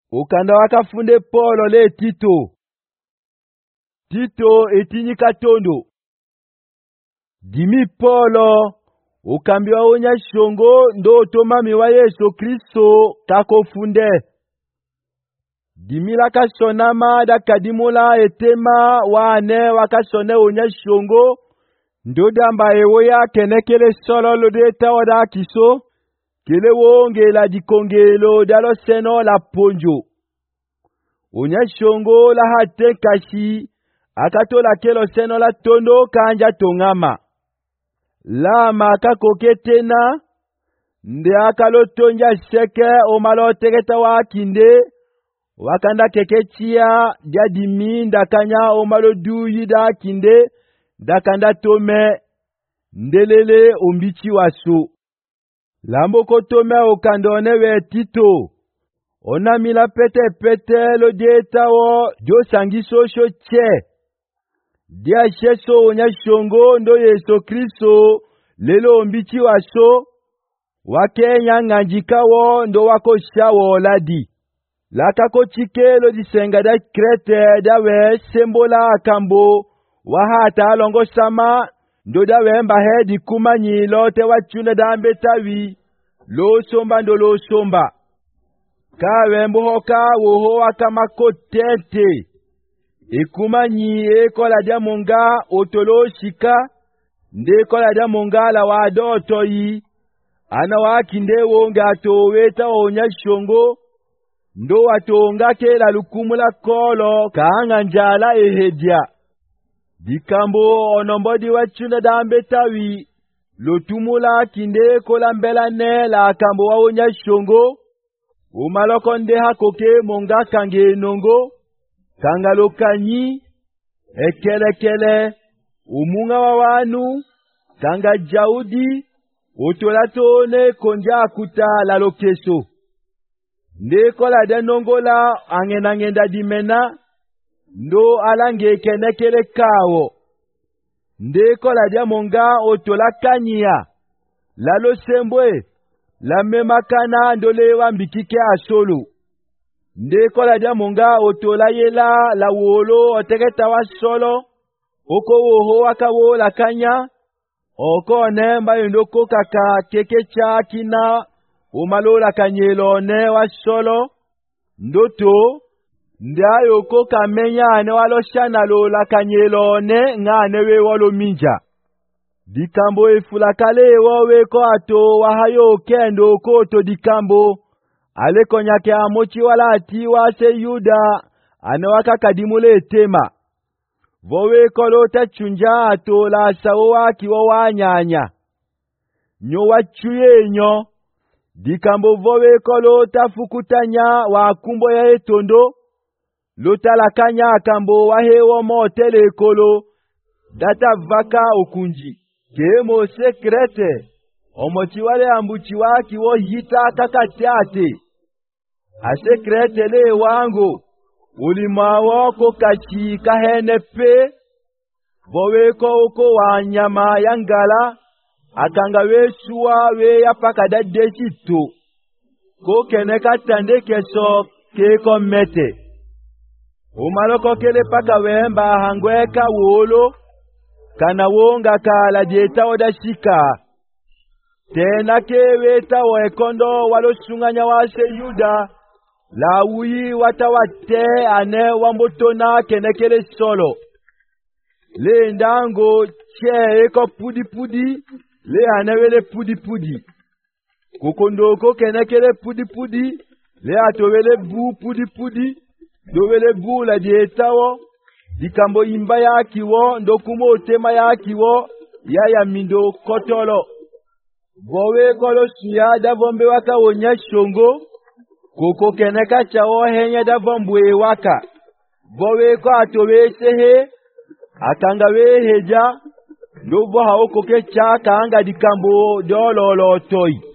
ukanda wakafunde Paulo le Tito. Tito etinyi katondo. Dimi Paulo ukambiwa unya shongo ndo tomami wa Yesu Kristo kakofunde. Dimi la kasonama da kadimula etema wane wakasone unya shongo ndo damba ewoya kenekele solo lodeta wada kiso kele wonge la dikongelo dalo seno la ponjo. Unya shongo la hate kashi akatola kelo seno la tondo kanja tongama. Lama kakoke tena nde akalotonja seke omalo tegeta wakinde wakanda kekechia dia dimi ndakanya omalo duyi da kinde dakanda tome ndelele ombichi waso. Lambo kotome okandone we Tito onamila pete lo dieta wo jo sangiso che dia sheso onya shongo ndo Yesu Kristo lelo ombichi waso wakenya nganjika wo ndo wako shawo ladi lakako chikelo disenga da Krete dawe sembola akambo wahata alongo sama ndo dawe mbahedi kumanyi lote wachune dambe tawi lo somba ndo lo somba kawe mbohoka woho wakamako tete ikumanyi ekola dia monga otolo shika nde kola dia monga la wado toyi ana wakinde wonga toweta onya shongo ndo watonga kela lukumula kolo kaanga njala ehedia dikambo onombodi wachunda dambe tawi lotumula kinde kola mbela ne la kambo wa onya shongo umaloko nde hakoke monga kange nongo kangalo kanyi ekelekele umunga wa wanu kanga jaudi utolatone konja kuta la lokeso ndekola denongola angenangenda dimena ndo alange kenekele kawo ndekola dia monga otola kanyia lalo sembwe la memakana ndolewa mbikike asolo ndekola dia monga otola yela la wolo otegeta wa solo oko woho wakawo la kanya oko nemba yondoko kaka kekecha kina umalola kanyelo ne wa solo ndoto ndayo ko kamenya ne waloshana lola kanyelo ne ngane we wolo minja dikambo efulakale wowe ko ato wahayo kendo ko to dikambo ale konyake amochi wala ati wa se Yuda anawaka kadimule etema vowe kolo tachunja ato la sawa kiwa wanyanya nyo wachuye nyo dikambo vowe kolo tafukutanya wa kumbo ya etondo lotalakanya akambo wahewo motele kolo data vaka okunji kemo sekrete omochi wale ambuchi waki wo hita kakatiate asekrete le wango ulima wako kachi kahene pe vowe ko uko wanyama yangala akanga wesuwa we yapaka dadechito ko keneka tande keso keko mete umaloko kele paka wemba hangweka wolo kana wonga kala dieta odashika tena keweta wa ekondo walosunganya wase Yuda la wuyi watawate ane wambotona kenekele solo le ndango che eko pudi le anewele pudi kukondoko kenekele pudi le atowele bu pudi dowele bu la dietawo dikambo imba yakiwo ndokumo tema yakiwo ya mindo kotolo vowe kolo suya davombe waka wonya shongo koko keneka chawo henya davombwe waka vowe ko atowe sehe akanga we heja ndobo haoko ke chaka anga dikambo dololo toyi